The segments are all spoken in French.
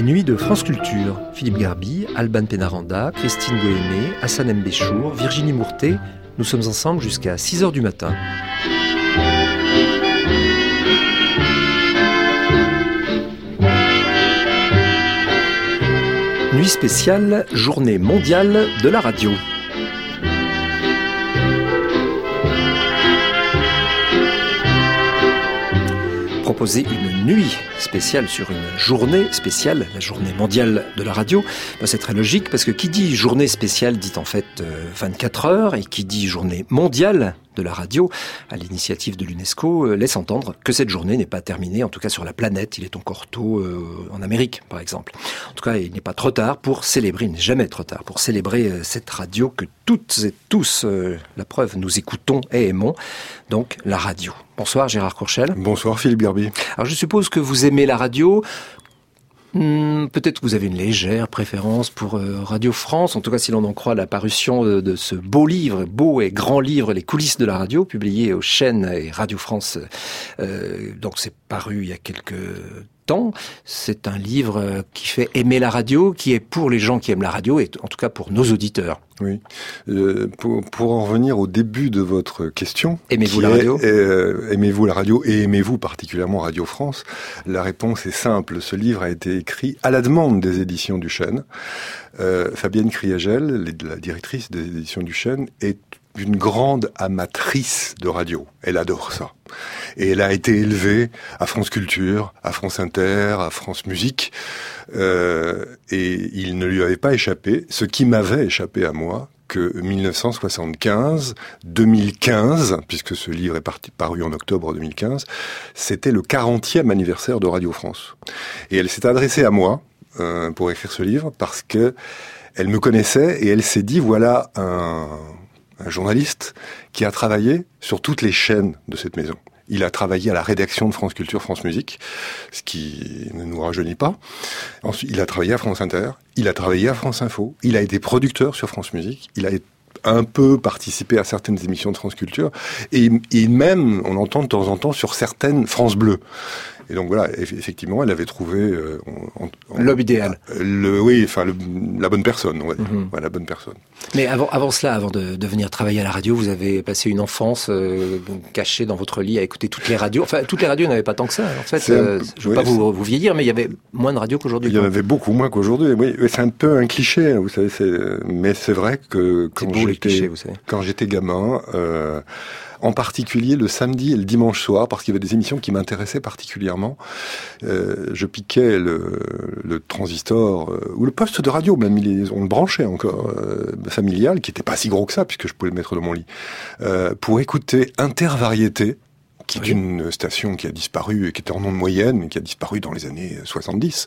nuits de France Culture. Philippe Garbi, Alban Pénaranda, Christine Goémé, Hassan Mbéchour, Virginie Mourtet. Nous sommes ensemble jusqu'à 6h du matin. Nuit spéciale, journée mondiale de la radio. Proposer une nuit spéciale sur une journée spéciale, la journée mondiale de la radio, c'est très logique parce que qui dit journée spéciale dit en fait 24 heures et qui dit journée mondiale de la radio, à l'initiative de l'UNESCO, laisse entendre que cette journée n'est pas terminée, en tout cas sur la planète. Il est encore tôt en Amérique, par exemple. En tout cas, il n'est pas trop tard pour célébrer, il n'est jamais trop tard pour célébrer cette radio que toutes et tous, la preuve, nous écoutons et aimons, donc la radio. Bonsoir Gérard Courchel. Bonsoir Philippe Garbi. Alors je suppose que vous aimez la radio. Peut-être que vous avez une légère préférence pour Radio France, en tout cas si l'on en croit la parution de ce beau livre, beau et grand livre, Les coulisses de la radio, publié aux chaînes et Radio France. Donc c'est paru il y a quelques temps. C'est un livre qui fait aimer la radio, qui est pour les gens qui aiment la radio et en tout cas pour nos auditeurs. Oui. Pour en revenir au début de votre question, aimez-vous la radio ? Aimez-vous la radio et aimez-vous particulièrement Radio France ? La réponse est simple. Ce livre a été écrit à la demande des éditions du Chêne. Fabienne Kriagel, la directrice des éditions du Chêne, est une grande amatrice de radio. Elle adore ça. Et elle a été élevée à France Culture, à France Inter, à France Musique. Et il ne lui avait pas échappé, ce qui m'avait échappé à moi, que 1975, 2015, puisque ce livre est paru en octobre 2015, c'était le 40e anniversaire de Radio France. Et elle s'est adressée à moi pour écrire ce livre parce que elle me connaissait et elle s'est dit, voilà un journaliste qui a travaillé sur toutes les chaînes de cette maison. Il a travaillé à la rédaction de France Culture, France Musique, ce qui ne nous rajeunit pas. Ensuite, il a travaillé à France Inter, il a travaillé à France Info, il a été producteur sur France Musique, il a un peu participé à certaines émissions de France Culture, et même, on entend de temps en temps sur certaines France Bleu. Et donc voilà, effectivement, elle avait trouvé l'homme idéal. La bonne personne, on va dire. La bonne personne. Mais avant cela, avant de venir travailler à la radio, vous avez passé une enfance cachée dans votre lit à écouter toutes les radios. Enfin, toutes les radios n'avaient pas tant que ça. En fait, je ne veux pas vous vieillir, mais il y avait moins de radios qu'aujourd'hui. Il y en avait beaucoup moins qu'aujourd'hui. Oui, c'est un peu un cliché, vous savez. Mais c'est vrai que quand j'étais gamin. En particulier le samedi et le dimanche soir, parce qu'il y avait des émissions qui m'intéressaient particulièrement. Je piquais le transistor, ou le poste de radio, même on le branchait encore, familial, qui n'était pas si gros que ça, puisque je pouvais le mettre dans mon lit, pour écouter Intervariété, qui est une station qui a disparu, et qui était en ondes moyennes, qui a disparu dans les années 70,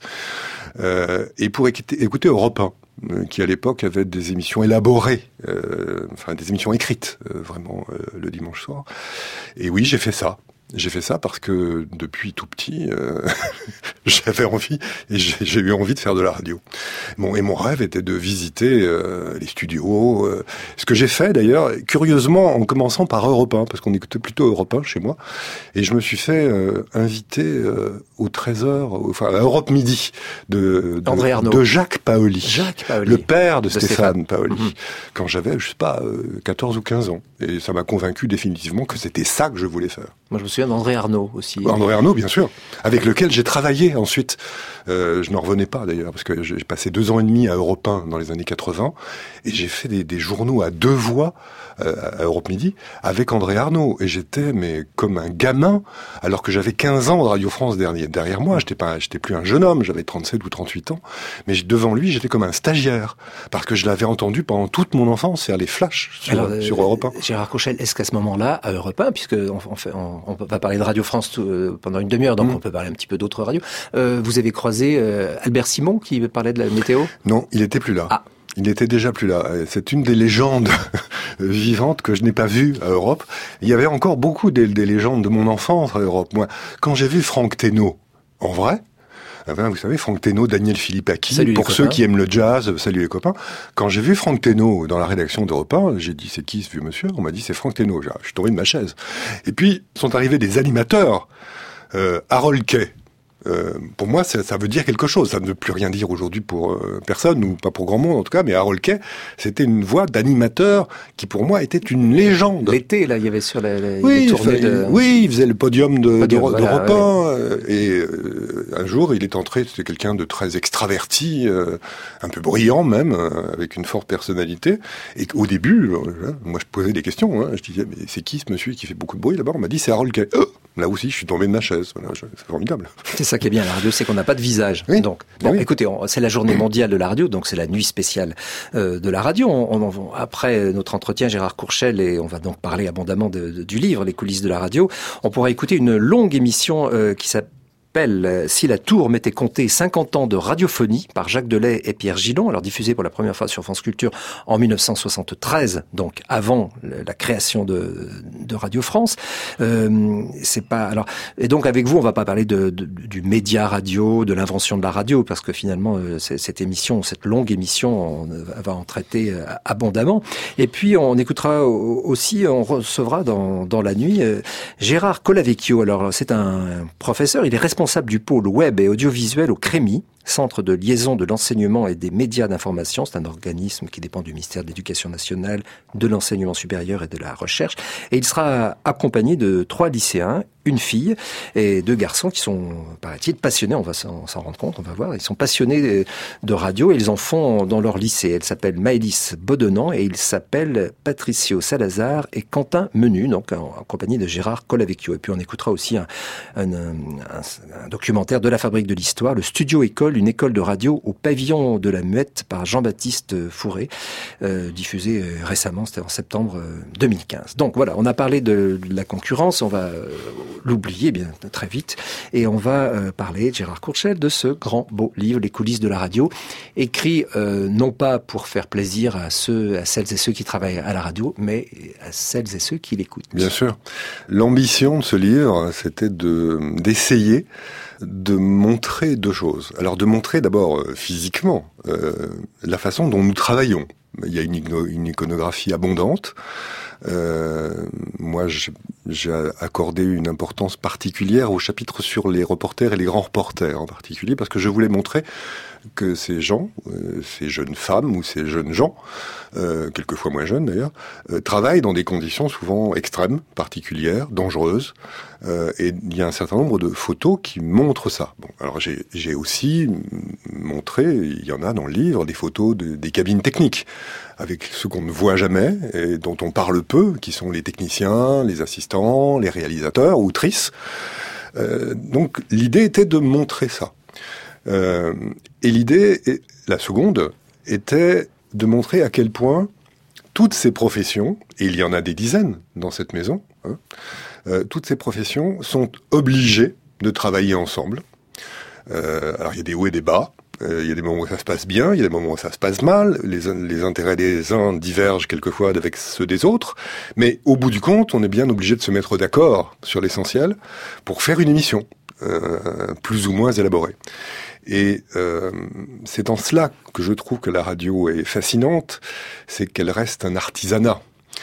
et pour écouter Europe 1. Qui à l'époque avait des émissions élaborées, des émissions écrites, vraiment, le dimanche soir. Et oui, j'ai fait ça. J'ai fait ça parce que depuis tout petit, j'avais envie, et j'ai eu envie de faire de la radio. Et mon rêve était de visiter les studios. Ce que j'ai fait d'ailleurs, curieusement, en commençant par Europe 1, parce qu'on écoutait plutôt Europe 1 chez moi. Et je me suis fait inviter au 13h, à Europe Midi, de Jacques Paoli. Le père de Stéphane Paoli. Quand j'avais, 14 ou 15 ans. Et ça m'a convaincu définitivement que c'était ça que je voulais faire. Moi, je me souviens d'André Arnaud aussi. André Arnaud, bien sûr, avec lequel j'ai travaillé ensuite. Je n'en revenais pas d'ailleurs, parce que j'ai passé 2 ans et demi à Europe 1 dans les années 80, et j'ai fait des journaux à 2 voix à Europe Midi avec André Arnaud. Et j'étais comme un gamin, alors que j'avais 15 ans de Radio France derrière moi. J'étais plus un jeune homme, j'avais 37 ou 38 ans. Mais devant lui, j'étais comme un stagiaire, parce que je l'avais entendu pendant toute mon enfance faire les flashs sur Europe 1. Gérard Courchel, est-ce qu'à ce moment-là, à Europe 1, puisque on va parler de Radio France pendant une demi-heure, donc on peut parler un petit peu d'autres radios, vous avez croisé Albert Simon qui parlait de la météo ? Non, il était plus là. Ah. Il n'était déjà plus là. C'est une des légendes vivantes que je n'ai pas vues à Europe. Il y avait encore beaucoup des légendes de mon enfance à Europe. Moi, quand j'ai vu Franck Thénault, en vrai, vous savez, Franck Thénault, Daniel Philippaki, pour ceux qui aiment le jazz, salut les copains. Quand j'ai vu Franck Thénault dans la rédaction d'Europe 1, j'ai dit, c'est qui ce vieux monsieur ? On m'a dit, c'est Franck Thénault. Je suis tombé de ma chaise. Et puis, sont arrivés des animateurs, Harold Kay, Pour moi, ça veut dire quelque chose. Ça ne veut plus rien dire aujourd'hui pour personne, ou pas pour grand monde en tout cas, mais Harold Kay, c'était une voix d'animateur qui pour moi était une légende. L'été, là, il y avait sur les tournées il faisait le podium d'Europe 1, et un jour, il est entré, c'était quelqu'un de très extraverti, un peu brillant même, avec une forte personnalité, et au début, moi je posais des questions, je disais, mais c'est qui ce monsieur qui fait beaucoup de bruit là-bas? On m'a dit, c'est Harold Kay. Là aussi, je suis tombé de ma chaise. Voilà, c'est formidable. C'est ça qui est bien à la radio, c'est qu'on n'a pas de visage. Oui. Donc, écoutez, c'est la journée mondiale de la radio, donc c'est la nuit spéciale de la radio. Après notre entretien, Gérard Courchel, et on va donc parler abondamment du livre, Les coulisses de la radio, on pourra écouter une longue émission qui s'appelle Si la tour m'était comptée 50 ans de radiophonie par Jacques Delay et Pierre Gillon, alors diffusée pour la première fois sur France Culture en 1973, donc avant la création de Radio France. Et donc avec vous, on va pas parler du média radio, de l'invention de la radio, parce que finalement cette longue émission, on va en traiter abondamment. Et puis on écoutera aussi, on recevra dans la nuit Gérard Colavecchio. Alors c'est un professeur, il est responsable du pôle web et audiovisuel au CREMI, Centre de liaison de l'enseignement et des médias d'information. C'est un organisme qui dépend du ministère de l'Éducation nationale, de l'enseignement supérieur et de la recherche. Et il sera accompagné de 3 lycéens, une fille et 2 garçons qui sont, paraît-il, passionnés. On va s'en rendre compte, on va voir. Ils sont passionnés de radio et ils en font dans leur lycée. Elle s'appelle Maëlys Bodenant et il s'appelle Patricio Salazar et Quentin Menu, donc en compagnie de Gérard Colavecchio. Et puis on écoutera aussi un documentaire de la Fabrique de l'Histoire, le Studio École, une école de radio au pavillon de la Muette par Jean-Baptiste Fourré, diffusé récemment, c'était en septembre 2015. Donc voilà, on a parlé de la concurrence, on va l'oublier bien très vite, et on va parler, Gérard Courchel, de ce grand beau livre, Les coulisses de la radio, écrit non pas pour faire plaisir à celles et ceux qui travaillent à la radio, mais à celles et ceux qui l'écoutent. Bien sûr. L'ambition de ce livre, c'était d'essayer de montrer 2 choses. Alors de montrer d'abord physiquement la façon dont nous travaillons. Il y a une iconographie abondante. Moi, j'ai accordé une importance particulière au chapitre sur les reporters et les grands reporters en particulier, parce que je voulais montrer que ces gens, ces jeunes femmes ou ces jeunes gens, quelquefois moins jeunes d'ailleurs, travaillent dans des conditions souvent extrêmes, particulières, dangereuses, et il y a un certain nombre de photos qui montrent ça. Bon, alors j'ai aussi montré, il y en a dans le livre, des photos des cabines techniques, avec ceux qu'on ne voit jamais et dont on parle peu, qui sont les techniciens, les assistants, les réalisateurs, autrices. Donc l'idée était de montrer ça. Et l'idée, la seconde, était de montrer à quel point toutes ces professions, et il y en a des dizaines dans cette maison, toutes ces professions sont obligées de travailler ensemble. Alors il y a des hauts et des bas, il y a des moments où ça se passe bien, il y a des moments où ça se passe mal, les intérêts des uns divergent quelquefois avec ceux des autres, mais au bout du compte, on est bien obligé de se mettre d'accord sur l'essentiel pour faire une émission plus ou moins élaborée. Et c'est en cela que je trouve que la radio est fascinante, c'est qu'elle reste un artisanat.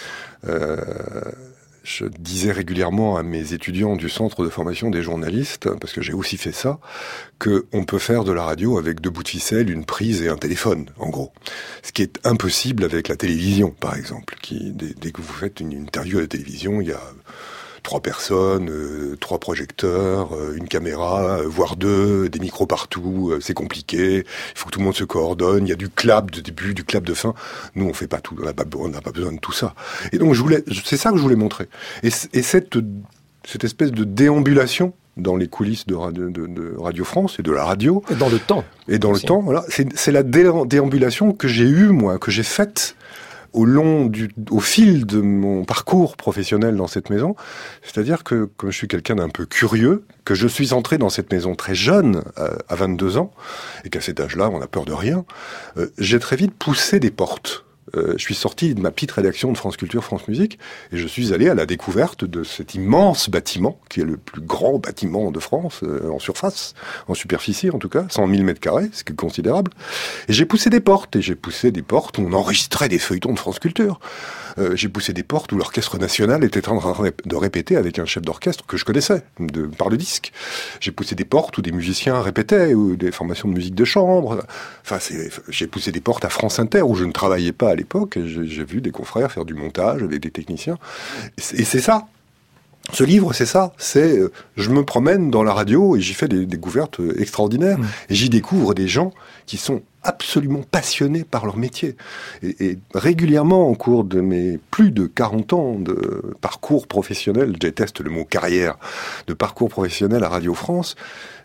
Je disais régulièrement à mes étudiants du centre de formation des journalistes, parce que j'ai aussi fait ça, qu'on peut faire de la radio avec 2 bouts de ficelle, une prise et un téléphone, en gros. Ce qui est impossible avec la télévision, par exemple. Dès que vous faites une interview à la télévision, il y a 3 personnes, 3 projecteurs, une caméra, voire 2, des micros partout, c'est compliqué, il faut que tout le monde se coordonne, il y a du clap de début, du clap de fin. Nous, on fait pas tout, on n'a pas besoin de tout ça. Et donc, c'est ça que je voulais montrer. Et cette espèce de déambulation dans les coulisses de Radio France et de la radio. Et dans le temps. Et dans le temps, voilà. C'est la déambulation que j'ai eue, moi, que j'ai faite au fil de mon parcours professionnel dans cette maison. C'est-à-dire que, comme je suis quelqu'un d'un peu curieux, que je suis entré dans cette maison très jeune, à 22 ans, et qu'à cet âge-là, on n'a peur de rien, j'ai très vite poussé des portes. Je suis sorti de ma petite rédaction de France Culture, France Musique, et je suis allé à la découverte de cet immense bâtiment, qui est le plus grand bâtiment de France, en surface, en superficie en tout cas, 100 000 mètres carrés, ce qui est considérable. Et j'ai poussé des portes, où on enregistrait des feuilletons de France Culture. J'ai poussé des portes où l'orchestre national était en train de répéter avec un chef d'orchestre que je connaissais par le disque. J'ai poussé des portes où des musiciens répétaient, ou des formations de musique de chambre. Enfin, j'ai poussé des portes à France Inter où je ne travaillais pas à l'époque. J'ai vu des confrères faire du montage avec des techniciens. Et c'est ça. Ce livre, c'est ça. Je me promène dans la radio et j'y fais des découvertes extraordinaires. Et j'y découvre des gens qui sont absolument passionnés par leur métier. Et régulièrement, au cours de mes plus de 40 ans de parcours professionnel, je déteste le mot carrière, de parcours professionnel à Radio France,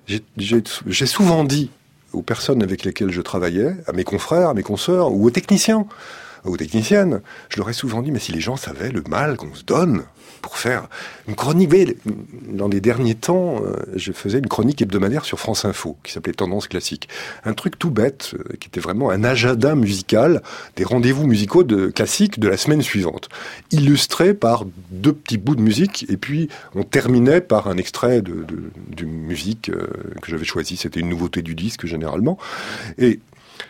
j'ai souvent dit aux personnes avec lesquelles je travaillais, à mes confrères, à mes consoeurs, ou aux techniciens, aux techniciennes, je leur ai souvent dit, mais si les gens savaient le mal qu'on se donne pour faire une chronique. Dans les derniers temps, je faisais une chronique hebdomadaire sur France Info, qui s'appelait Tendance Classique. Un truc tout bête, qui était vraiment un agenda musical, des rendez-vous musicaux classiques de la semaine suivante, illustrés par 2 petits bouts de musique, et puis on terminait par un extrait de musique que j'avais choisi. C'était une nouveauté du disque, généralement. Et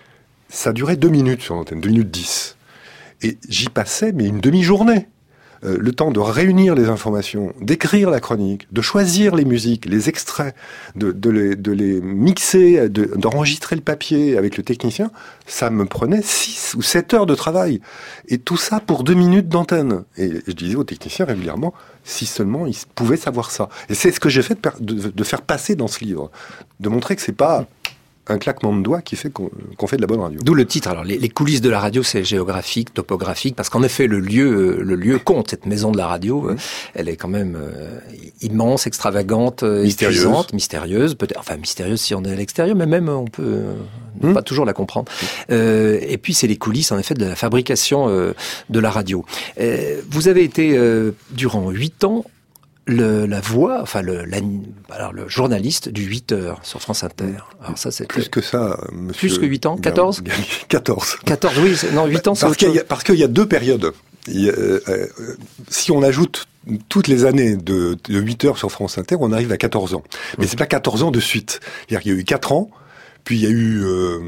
ça durait 2 minutes sur l'antenne, 2 minutes 10. Et j'y passais, mais une demi-journée. Le temps de réunir les informations, d'écrire la chronique, de choisir les musiques, les extraits, de les mixer, d'enregistrer le papier avec le technicien, ça me prenait 6 ou 7 heures de travail. Et tout ça pour 2 minutes d'antenne. Et je disais aux techniciens régulièrement, si seulement ils pouvaient savoir ça. Et c'est ce que j'ai fait de faire passer dans ce livre. De montrer que c'est pas un claquement de doigts qui fait qu'on fait de la bonne radio. D'où le titre. Alors, les coulisses de la radio, c'est géographique, topographique, parce qu'en effet, le lieu compte. Cette maison de la radio, elle est quand même immense, extravagante, mystérieuse, peut-être, enfin mystérieuse si on est à l'extérieur, mais même on peut pas toujours la comprendre. Et puis, c'est les coulisses, en effet, de la fabrication de la radio. Vous avez été, durant 8 ans, la voix, enfin le journaliste du 8h sur France Inter. Alors ça, c'est plus que ça, monsieur. Plus que 8 ans, 14 14. 14, oui, non, 8 ans, c'est parce qu'il y a 2 périodes. Si on ajoute toutes les années de 8h sur France Inter, on arrive à 14 ans. Mais c'est pas 14 ans de suite. C'est-à-dire qu'il y a eu 4 ans, puis il y a eu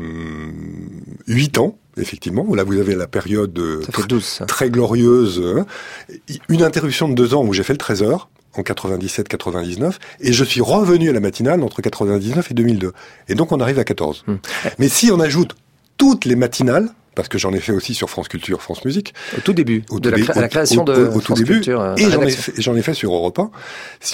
8 ans. Effectivement, là vous avez la période très glorieuse, une interruption de 2 ans où j'ai fait le 13h, en 97-99, et je suis revenu à la matinale entre 99 et 2002. Et donc on arrive à 14. Mais si on ajoute toutes les matinales, parce que j'en ai fait aussi sur France Culture, France Musique. Au tout début, à la création de France Culture. Et j'en ai fait sur Europe 1. Si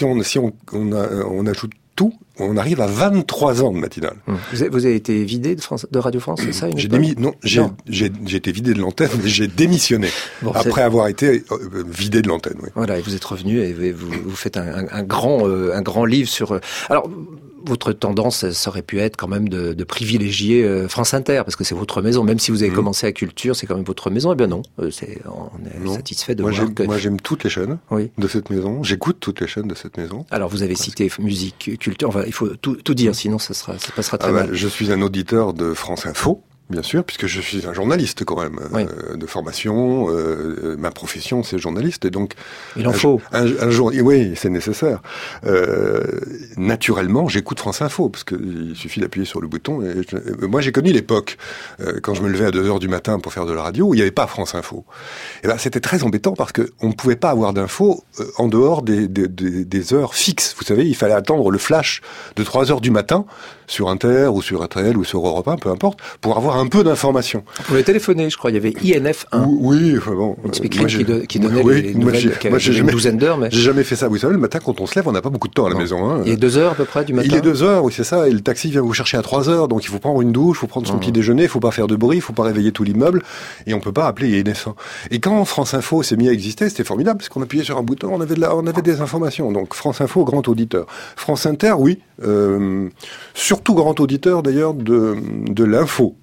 on ajoute tout, on arrive à 23 ans de matinale. Vous avez été vidé de Radio France, c'est ça j'ai été vidé de l'antenne, mais j'ai démissionné après avoir été vidé de l'antenne. Oui. Voilà, et vous êtes revenu et vous faites un grand livre sur. Alors, votre tendance, ça aurait pu être quand même de privilégier France Inter, parce que c'est votre maison. Même si vous avez commencé à Culture, c'est quand même votre maison. Eh bien non, on est satisfait de voir que... Moi, j'aime toutes les chaînes de cette maison. J'écoute toutes les chaînes de cette maison. Alors, vous avez cité musique, culture. Enfin, il faut tout dire, sinon ça passera très mal. Je suis un auditeur de France Info. Bien sûr, puisque je suis un journaliste quand même, de formation. Ma profession, c'est journaliste, et donc il en faut. Un jour, oui, c'est nécessaire. Naturellement, j'écoute France Info, parce que il suffit d'appuyer sur le bouton. Moi, j'ai connu l'époque quand je me levais à 2h du matin pour faire de la radio, où il n'y avait pas France Info. Et ben, c'était très embêtant parce que on ne pouvait pas avoir d'infos en dehors des heures fixes. Vous savez, il fallait attendre le flash de 3h du matin sur Inter ou sur RTL ou sur Europe 1, peu importe, pour avoir un peu d'informations. Vous pouvez téléphoner, je crois. Il y avait INF 1. Oui, bon. Une speakerine qui donnait les nouvelles, une douzaine d'heures. Mais... J'ai jamais fait ça. Vous savez, le matin, quand on se lève, on n'a pas beaucoup de temps à la maison. Hein. Il est 2h à peu près du matin. Il est 2h, oui, c'est ça. Et le taxi vient vous chercher à 3h. Donc il faut prendre une douche, il faut prendre son petit déjeuner, il faut pas faire de bruit, il faut pas réveiller tout l'immeuble. Et on peut pas appeler INF 1. Et quand France Info s'est mis à exister, c'était formidable, parce qu'on appuyait sur un bouton, on avait des informations. Donc France Info, grand auditeur. France Inter, oui. Surtout grand auditeur d'ailleurs de l'info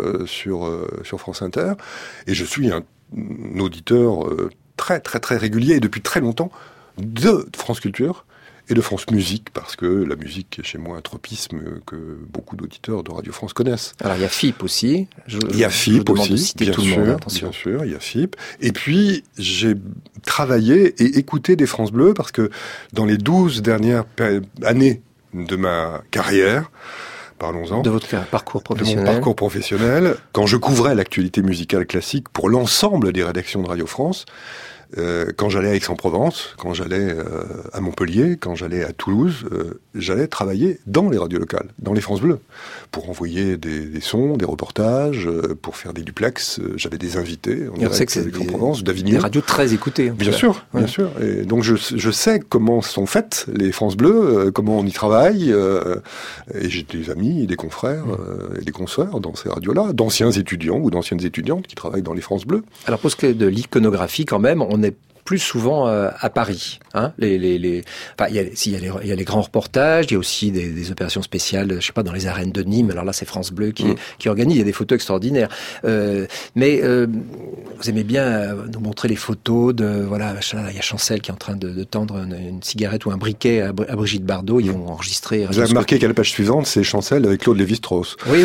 sur France Inter, et je suis un auditeur très très très régulier et depuis très longtemps de France Culture et de France Musique, parce que la musique est chez moi un tropisme que beaucoup d'auditeurs de Radio France connaissent. Alors il y a FIP aussi. Il y a FIP aussi, bien sûr, il y a FIP. Et puis j'ai travaillé et écouté des France Bleu, parce que dans les 12 dernières années de ma carrière, Parlons-en. De votre parcours professionnel. De mon parcours professionnel. Quand je couvrais l'actualité musicale classique pour l'ensemble des rédactions de Radio France, quand j'allais à Aix-en-Provence, quand j'allais à Montpellier, quand j'allais à Toulouse, j'allais travailler dans les radios locales, dans les France Bleu, pour envoyer des sons, des reportages, pour faire des duplex. J'avais des invités. On sait que c'est Aix-en-Provence, d'Avignon. Des radios très écoutées. Bien sûr, ouais. Bien sûr. Et donc je sais comment sont faites les France Bleu, comment on y travaille. Et j'ai des amis, des confrères et des consoeurs dans ces radios-là, d'anciens étudiants ou d'anciennes étudiantes qui travaillent dans les France Bleu. Alors pour ce qui est de l'iconographie, quand même, on est plus souvent à Paris. Hein, il y a les grands reportages, il y a aussi des opérations spéciales, je sais pas, dans les arènes de Nîmes. Alors là, c'est France Bleu qui organise. Il y a des photos extraordinaires. Mais vous aimez bien nous montrer les photos de il y a Chancel qui est en train de tendre une cigarette ou un briquet à Brigitte Bardot. Ils vont enregistrer. Vous avez remarqué qu'à la page suivante, c'est Chancel avec Claude Lévi-Strauss. Oui,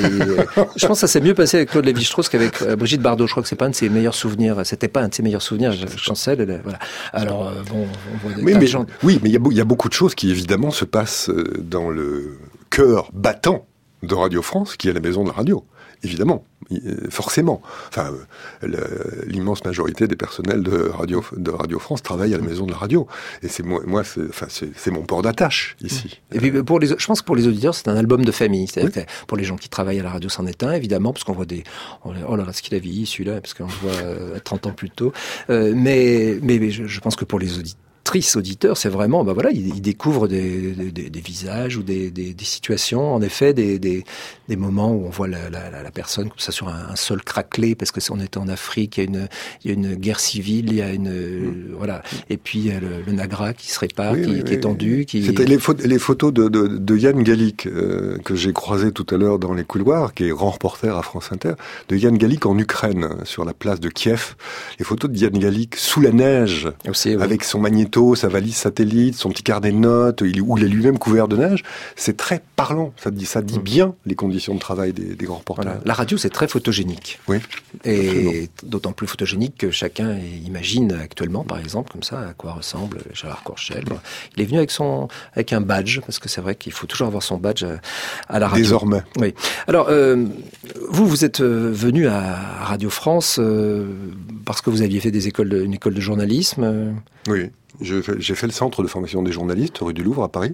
je pense que ça s'est mieux passé avec Claude Lévi-Strauss qu'avec Brigitte Bardot. Je crois que c'est pas un de ses meilleurs souvenirs. C'était pas un de ses meilleurs souvenirs, Chancel. Voilà. Alors on voit des gens. Oui, mais il y a beaucoup de choses qui évidemment se passent dans le cœur battant de Radio France, qui est la maison de la radio. Évidemment, forcément. Enfin, l'immense majorité des personnels de Radio France travaillent à la maison de la radio. Et c'est c'est mon port d'attache ici. Et puis je pense que pour les auditeurs, c'est un album de famille. C'est-à-dire que pour les gens qui travaillent à la radio, c'en est un, évidemment, parce qu'on voit oh là là, ce qu'il a vieilli celui-là, parce qu'on le voit 30 ans plus tôt. Mais je pense que pour les auditeurs, c'est vraiment, ils découvrent des visages ou des situations, en effet, des moments où on voit la personne comme ça sur un sol craquelé, parce que on était en Afrique, il y a une guerre civile, il y a voilà, et puis il y a le Nagra qui se répare, qui est tendu, C'était les photos de Yann Gallic que j'ai croisé tout à l'heure dans les couloirs, qui est grand reporter à France Inter, de Yann Gallic en Ukraine, sur la place de Kiev. Les photos de Yann Gallic sous la neige, aussi, avec son magnéto, sa valise satellite, son petit carnet de notes, où il est lui-même couvert de neige, c'est très parlant. Ça dit bien les conditions de travail des grands reporters. Voilà. La radio, c'est très photogénique. Oui. Et d'autant plus photogénique que chacun imagine actuellement, par exemple, comme ça, à quoi ressemble Gérard Courchel. Il est venu avec un badge, parce que c'est vrai qu'il faut toujours avoir son badge à la radio. Désormais. Oui. Alors, vous êtes venu à Radio France parce que vous aviez fait une école de journalisme. Oui. J'ai fait le centre de formation des journalistes, rue du Louvre, à Paris.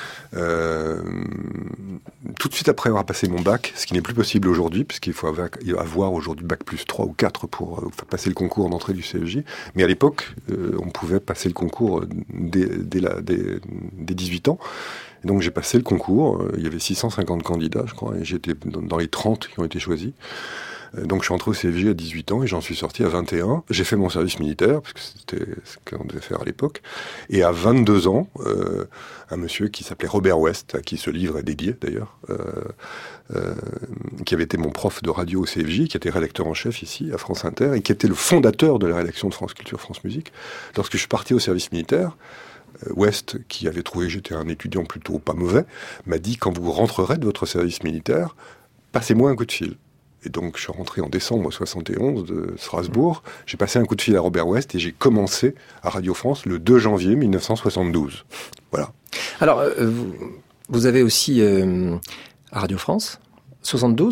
Tout de suite après avoir passé mon bac, ce qui n'est plus possible aujourd'hui, puisqu'il faut avoir aujourd'hui bac plus 3 ou 4 pour passer le concours d'entrée du CEJ. Mais à l'époque, on pouvait passer le concours dès 18 ans. Et donc j'ai passé le concours, il y avait 650 candidats, je crois, et j'étais dans les 30 qui ont été choisis. Donc je suis entré au CFJ à 18 ans et j'en suis sorti à 21. J'ai fait mon service militaire, parce que c'était ce qu'on devait faire à l'époque. Et à 22 ans, un monsieur qui s'appelait Robert West, à qui ce livre est dédié d'ailleurs, qui avait été mon prof de radio au CFJ, qui était rédacteur en chef ici à France Inter, et qui était le fondateur de la rédaction de France Culture, France Musique. Lorsque je suis parti au service militaire, West, qui avait trouvé que j'étais un étudiant plutôt pas mauvais, m'a dit, quand vous rentrerez de votre service militaire, passez-moi un coup de fil. Et donc, je suis rentré en décembre 71 de Strasbourg. J'ai passé un coup de fil à Robert West et j'ai commencé à Radio France le 2 janvier 1972. Voilà. Alors, vous avez aussi à Radio France 72 ?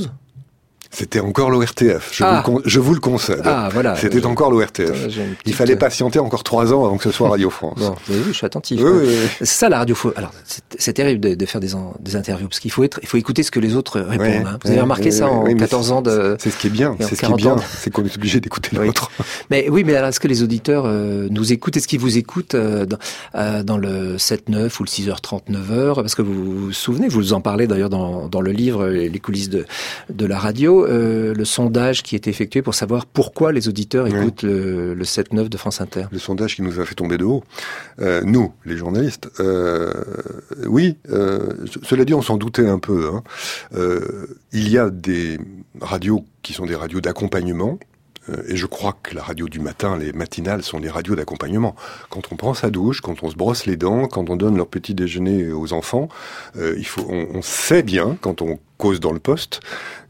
C'était encore l'ORTF, je vous le concède. Ah, voilà. C'était encore l'ORTF. Il fallait patienter encore 3 ans avant que ce soit Radio France. Bon, vous avez vu, je suis attentif. Oui. C'est ça la radio. Alors, c'est terrible de faire des interviews, parce qu'il faut écouter ce que les autres répondent. Hein. Vous avez remarqué ça en 14 ans de... C'est ce qui est bien, c'est qu'on est obligé d'écouter l'autre. Mais oui, mais alors, est-ce que les auditeurs nous écoutent? Est-ce qu'ils vous écoutent dans le 7-9 ou le 6h39? Parce que vous vous souvenez, vous en parlez d'ailleurs dans le livre, les coulisses de la radio. Le sondage qui est effectué pour savoir pourquoi les auditeurs écoutent le 7-9 de France Inter. Le sondage qui nous a fait tomber de haut. Nous, les journalistes. Oui, cela dit, on s'en doutait un peu. Hein. Il y a des radios qui sont des radios d'accompagnement. Et je crois que la radio du matin, les matinales, sont des radios d'accompagnement. Quand on prend sa douche, quand on se brosse les dents, quand on donne leur petit déjeuner aux enfants, on sait bien, quand on cause dans le poste,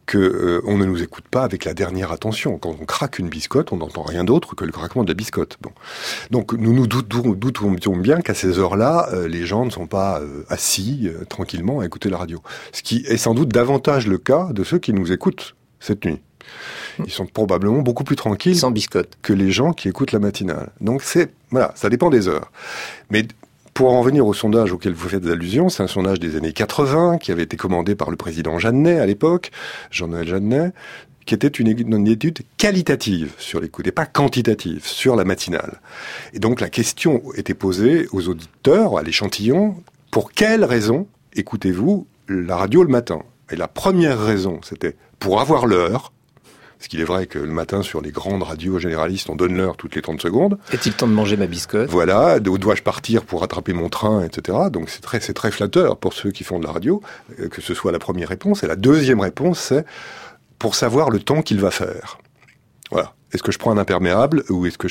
que on ne nous écoute pas avec la dernière attention. Quand on craque une biscotte, on n'entend rien d'autre que le craquement de la biscotte. Bon. Donc nous nous doutons bien qu'à ces heures-là, les gens ne sont pas assis tranquillement à écouter la radio. Ce qui est sans doute davantage le cas de ceux qui nous écoutent cette nuit. Ils sont probablement beaucoup plus tranquilles sans biscotte que les gens qui écoutent la matinale. Donc voilà, ça dépend des heures. Mais pour en revenir au sondage auquel vous faites allusion, c'est un sondage des années 80 qui avait été commandé par le président Jeannet à l'époque, Jean-Noël Jeannet, qui était une étude qualitative sur l'écoute et pas quantitative sur la matinale. Et donc la question était posée aux auditeurs, à l'échantillon, pour quelles raisons écoutez-vous la radio le matin ? Et la première raison, c'était pour avoir l'heure. Parce qu'il est vrai que le matin, sur les grandes radios généralistes, on donne l'heure toutes les 30 secondes. Est-il temps de manger ma biscotte ? Voilà, où dois-je partir pour rattraper mon train, etc. Donc c'est très flatteur pour ceux qui font de la radio, que ce soit la première réponse. Et la deuxième réponse, c'est pour savoir le temps qu'il va faire. Voilà. Est-ce que je prends un imperméable ou est-ce que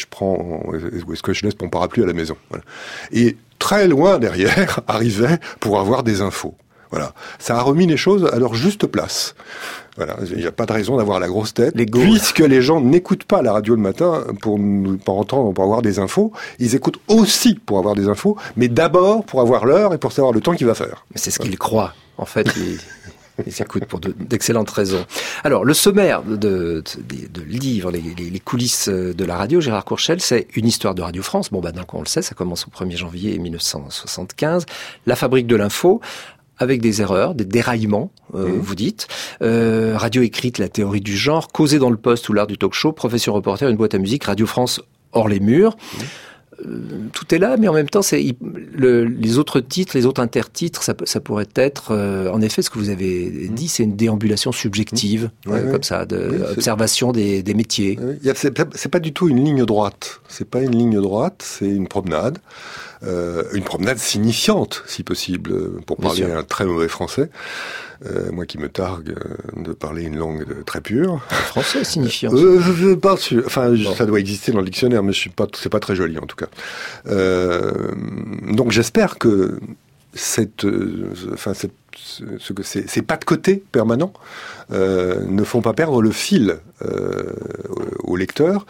je laisse mon parapluie à la maison ? Voilà. Et très loin derrière arrivait pour avoir des infos. Voilà. Ça a remis les choses à leur juste place. Voilà. Il n'y a pas de raison d'avoir la grosse tête, puisque les gens n'écoutent pas la radio le matin pour entendre, pour avoir des infos. Ils écoutent aussi pour avoir des infos, mais d'abord pour avoir l'heure et pour savoir le temps qu'il va faire. Mais c'est ce qu'ils croient. En fait, ils écoutent pour d'excellentes raisons. Alors, le sommaire de livre, les coulisses de la radio, Gérard Courchel, c'est une histoire de Radio France. Bon, donc on le sait, ça commence au 1er janvier 1975. La fabrique de l'info, avec des erreurs, des déraillements, vous dites. Radio écrite, la théorie du genre, Causer dans le poste ou l'art du talk-show, Profession reporter, une boîte à musique, Radio France hors les murs. Tout est là, mais en même temps, les autres titres, les autres intertitres, ça pourrait être, en effet, ce que vous avez dit, c'est une déambulation subjective, comme ça, d'observation des métiers. C'est pas du tout une ligne droite. C'est pas une ligne droite, c'est une promenade signifiante, si possible, pour parler un très mauvais français. Moi qui me targue de parler une langue très pure. Français signifiant. Pas sûr. Enfin, ça doit exister dans le dictionnaire, mais c'est pas très joli en tout cas. Donc j'espère que ces pas de côté permanents ne font pas perdre le fil au lecteur.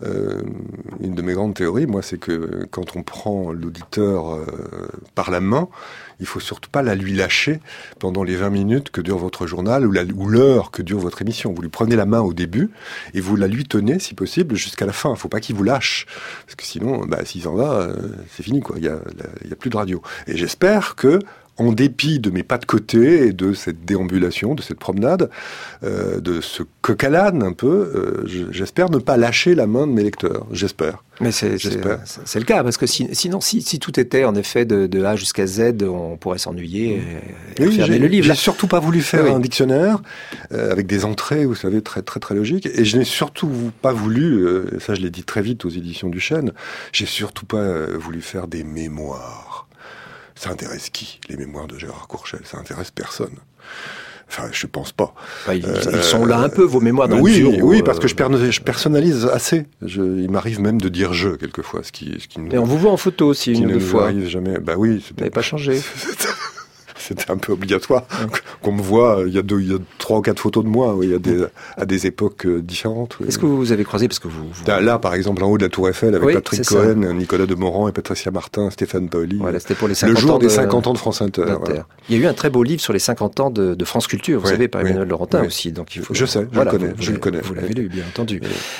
Une de mes grandes théories, moi, c'est que quand on prend l'auditeur par la main, il faut surtout pas la lui lâcher pendant les 20 minutes que dure votre journal ou l'heure que dure votre émission. Vous lui prenez la main au début et vous la lui tenez, si possible, jusqu'à la fin. Il faut pas qu'il vous lâche. Parce que sinon, s'il s'en va, c'est fini, quoi. Il y a plus de radio. Et j'espère que, en dépit de mes pas de côté et de cette déambulation, de cette promenade, de ce coq à l'âne un peu, j'espère ne pas lâcher la main de mes lecteurs. J'espère. Mais c'est le cas, parce que sinon, si tout était en effet de A jusqu'à Z, on pourrait s'ennuyer et fermer le livre. J'ai surtout pas voulu faire un dictionnaire avec des entrées, vous savez, très très très logiques. Et je n'ai surtout pas voulu, ça je l'ai dit très vite aux éditions du Chêne, j'ai surtout pas voulu faire des mémoires. Ça intéresse qui, les mémoires de Gérard Courchel ? Ça intéresse personne. Enfin, je pense pas. Ils sont là un peu, vos mémoires dans le dur. Oui, parce que je personnalise assez. Il m'arrive même de dire « je » quelquefois. Et on vous voit en photo aussi une ou deux fois. Qui ne nous arrive jamais. Oui. Vous n'avez pas changé. C'était un peu obligatoire qu'on me voit. Il y a 3 ou 4 photos de moi, à des époques différentes. Est-ce que vous avez croisé, parce que Là, par exemple, en haut de la Tour Eiffel, avec Patrick Cohen, Nicolas Demorand et Patricia Martin, Stéphane Paoli. Voilà, c'était pour les 50 le jour ans des 50 ans de France Inter. Voilà. Il y a eu un très beau livre sur les 50 ans de France Culture, vous savez, par Emmanuel Laurentin aussi. Donc il faut. Je sais, je le connais. Vous l'avez lu, bien entendu.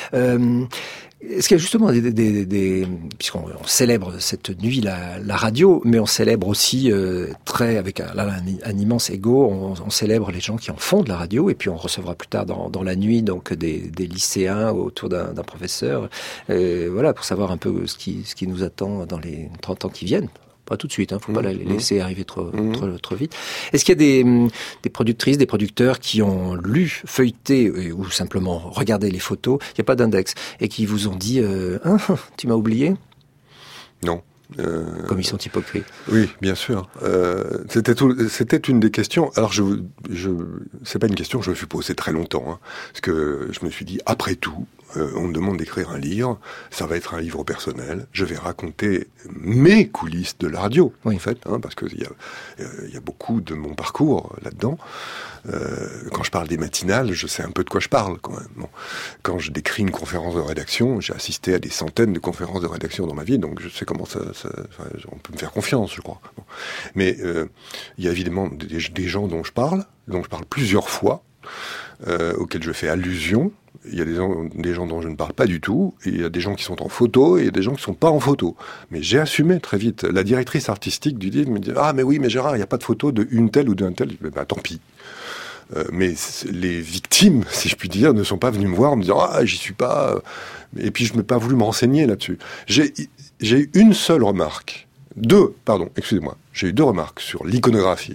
Est-ce qu'il y a justement puisqu'on célèbre cette nuit la radio, mais on célèbre aussi avec un immense ego, on célèbre les gens qui en font de la radio, et puis on recevra plus tard dans la nuit donc des lycéens autour d'un professeur, pour savoir un peu ce qui nous attend dans les 30 ans qui viennent. Pas tout de suite, faut pas les laisser arriver trop vite. Est-ce qu'il y a des productrices, des producteurs qui ont lu, feuilleté ou simplement regardé les photos, il n'y a pas d'index, et qui vous ont dit tu m'as oublié ? Non. Comme ils sont hypocrites. Oui, bien sûr. C'était une des questions. Alors, c'est pas une question que je me suis posée très longtemps, parce que je me suis dit, après tout, on me demande d'écrire un livre, ça va être un livre personnel, je vais raconter mes coulisses de la radio, en fait, parce qu'il y a beaucoup de mon parcours là-dedans. Quand je parle des matinales, je sais un peu de quoi je parle, quand même. Bon. Quand je décris une conférence de rédaction, j'ai assisté à des centaines de conférences de rédaction dans ma vie, donc je sais comment on peut me faire confiance, je crois. Bon. Mais il y a évidemment des gens dont je parle plusieurs fois, auxquels je fais allusion. Il y a des gens dont je ne parle pas du tout, et il y a des gens qui sont en photo, et il y a des gens qui ne sont pas en photo. Mais j'ai assumé très vite. La directrice artistique du livre me dit « Ah, mais oui, mais Gérard, il n'y a pas de photo de une telle ou d'un tel. » Bah, tant pis. Mais les victimes, si je puis dire, ne sont pas venues me voir en me disant « Ah, j'y suis pas. » Et puis je n'ai pas voulu me renseigner là-dessus. J'ai eu une seule remarque. J'ai eu deux remarques sur l'iconographie.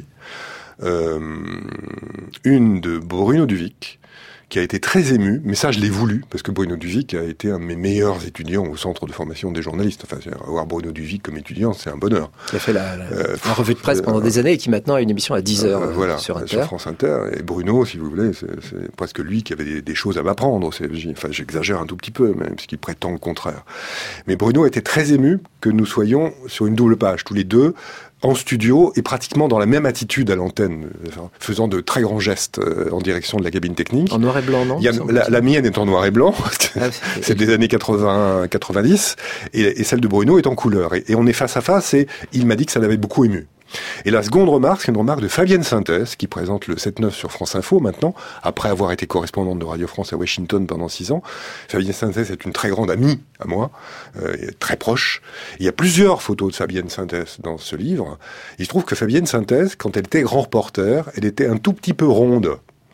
Une de Bruno Duvic, qui a été très ému, mais ça je l'ai voulu, parce que Bruno Duvic a été un de mes meilleurs étudiants au centre de formation des journalistes. Enfin, avoir Bruno Duvic comme étudiant, c'est un bonheur. Qui a fait la revue de presse pendant des années et qui maintenant a une émission à 10h sur Inter. Sur France Inter. Et Bruno, si vous voulez, c'est presque lui qui avait des choses à m'apprendre. J'exagère un tout petit peu, même, parce qu'il prétend le contraire. Mais Bruno était très ému que nous soyons sur une double page, tous les deux, en studio et pratiquement dans la même attitude à l'antenne, faisant de très grands gestes en direction de la cabine technique. En noir et blanc, non? La mienne est en noir et blanc, c'est des années 80-90, et celle de Bruno est en couleur. Et on est face à face, et il m'a dit que ça l'avait beaucoup ému. Et la seconde remarque, c'est une remarque de Fabienne Synthèse, qui présente le 7-9 sur France Info maintenant, après avoir été correspondante de Radio France à Washington pendant 6 ans. Fabienne Synthèse est une très grande amie à moi, très proche. Il y a plusieurs photos de Fabienne Synthèse dans ce livre. Il se trouve que Fabienne Synthèse, quand elle était grand reporter, elle était un tout petit peu ronde.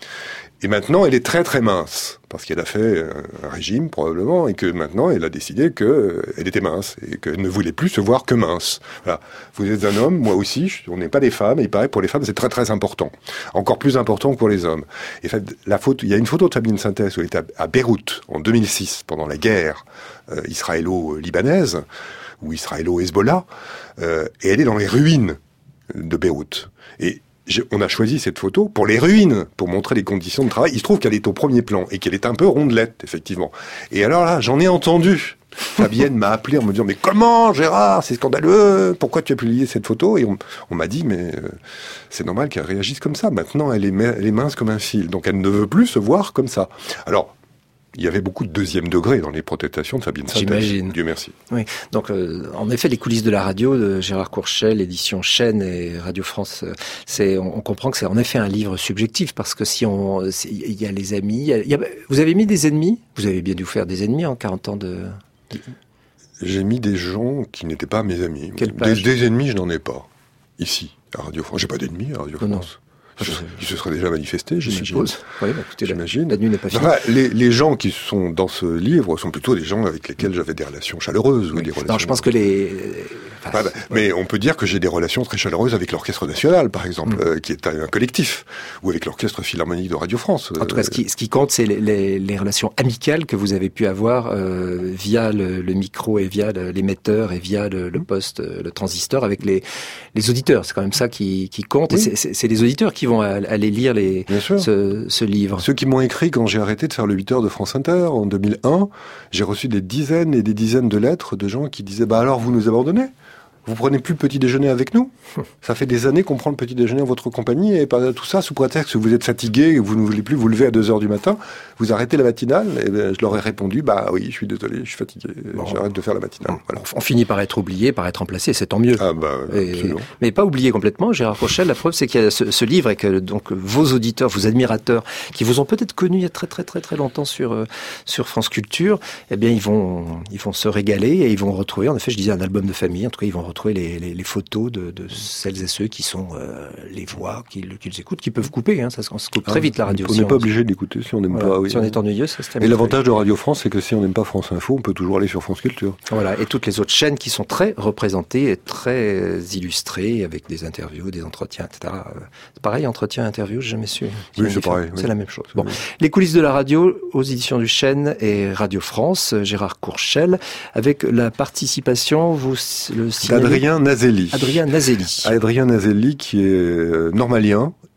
Et maintenant, elle est très très mince, parce qu'elle a fait un régime probablement, et que maintenant, elle a décidé qu'elle était mince, et qu'elle ne voulait plus se voir que mince. Voilà. Vous êtes un homme, moi aussi, on n'est pas des femmes, et il paraît pour les femmes, c'est très très important. Encore plus important que pour les hommes. Et il y a une photo de Fabienne Synthèse où elle était à Beyrouth, en 2006, pendant la guerre israélo-libanaise, ou israélo-Hezbollah, et elle est dans les ruines de Beyrouth. Et on a choisi cette photo pour les ruines, pour montrer les conditions de travail. Il se trouve qu'elle est au premier plan et qu'elle est un peu rondelette, effectivement. Et alors là, j'en ai entendu. Fabienne m'a appelé en me disant « Mais comment, Gérard? C'est scandaleux. Pourquoi tu as publié cette photo ?» Et on m'a dit « Mais c'est normal qu'elle réagisse comme ça. Maintenant, elle est mince comme un fil. Donc elle ne veut plus se voir comme ça. » Alors, il y avait beaucoup de deuxième degré dans les protestations de Fabienne Synthèse. J'imagine. Dieu merci. Oui. Donc, en effet, les coulisses de la radio de Gérard Courchel, édition Chaîne et Radio France, on comprend que c'est en effet un livre subjectif, parce que il y a les amis, vous avez mis des ennemis? Vous avez bien dû faire des ennemis en 40 ans de... J'ai mis des gens qui n'étaient pas mes amis. Des ennemis, je n'en ai pas. Ici, à Radio France. J'ai pas d'ennemis à Radio France. Non. Qui se seraient déjà manifestés, j'imagine. Oui, écoutez, j'imagine. La nuit n'est pas finie. Enfin, les gens qui sont dans ce livre sont plutôt des gens avec lesquels j'avais des relations chaleureuses. Ou des relations... Non, je pense que mais on peut dire que j'ai des relations très chaleureuses avec l'Orchestre National, par exemple, qui est un collectif, ou avec l'Orchestre Philharmonique de Radio France. En tout cas, ce qui compte, c'est les relations amicales que vous avez pu avoir via le micro et via l'émetteur et via le poste, le transistor, avec les auditeurs. C'est quand même ça qui compte. Oui. Et c'est les auditeurs qui vont aller lire ce livre. Ceux qui m'ont écrit quand j'ai arrêté de faire le 8h de France Inter en 2001, j'ai reçu des dizaines et des dizaines de lettres de gens qui disaient « Bah alors, vous nous abandonnez ? Vous prenez plus le petit déjeuner avec nous? Ça fait des années qu'on prend le petit déjeuner en votre compagnie, et par tout ça, sous prétexte que vous êtes fatigué et que vous ne voulez plus vous lever à 2h du matin, vous arrêtez la matinale. » Et je leur ai répondu, bah oui, je suis désolé, je suis fatigué, j'arrête de faire la matinale. Voilà. On finit par être oublié, par être remplacé, c'est tant mieux. Ah bah, absolument. Mais pas oublié complètement, Gérard Courchel. La preuve, c'est qu'il y a ce livre, et que donc vos auditeurs, vos admirateurs, qui vous ont peut-être connus il y a très très très très longtemps sur France Culture, eh bien ils vont se régaler, et ils vont retrouver, en effet, je disais, un album de famille. En tout cas, ils vont retrouver les photos de celles et ceux qui sont les voix qu'ils écoutent, qui peuvent couper. Hein, ça se coupe très vite, la radio. On n'est pas obligé d'écouter si on n'aime pas. Oui. Si on est ennuyeux, ça se termine. Et l'avantage de Radio France, c'est que si on n'aime pas France Info, on peut toujours aller sur France Culture. Voilà, et toutes les autres chaînes qui sont très représentées et très illustrées, avec des interviews, des entretiens, etc. C'est pareil, entretien, interview, j'ai jamais su. Oui, c'est pareil. C'est la même chose. Bon, les coulisses de la radio aux éditions du Chêne et Radio France, Gérard Courchel, avec la participation, Adrien Nazelli. Adrien Nazelli, qui est normalien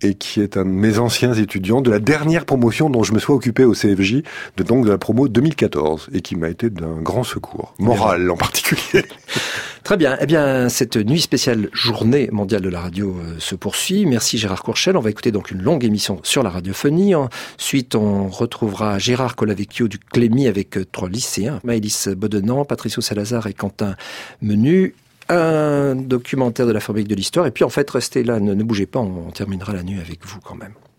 et qui est un de mes anciens étudiants de la dernière promotion dont je me suis occupé au CFJ, donc de la promo 2014, et qui m'a été d'un grand secours, moral en particulier. Très bien. Eh bien, cette nuit spéciale Journée mondiale de la radio se poursuit. Merci Gérard Courchel. On va écouter donc une longue émission sur la radiophonie. Ensuite, on retrouvera Gérard Colavecchio du Clémy avec 3 lycéens, Maëlys Bodenant, Patricio Salazar et Quentin Menu. Un documentaire de la fabrique de l'histoire. Et puis en fait, restez là, ne bougez pas, on terminera la nuit avec vous quand même.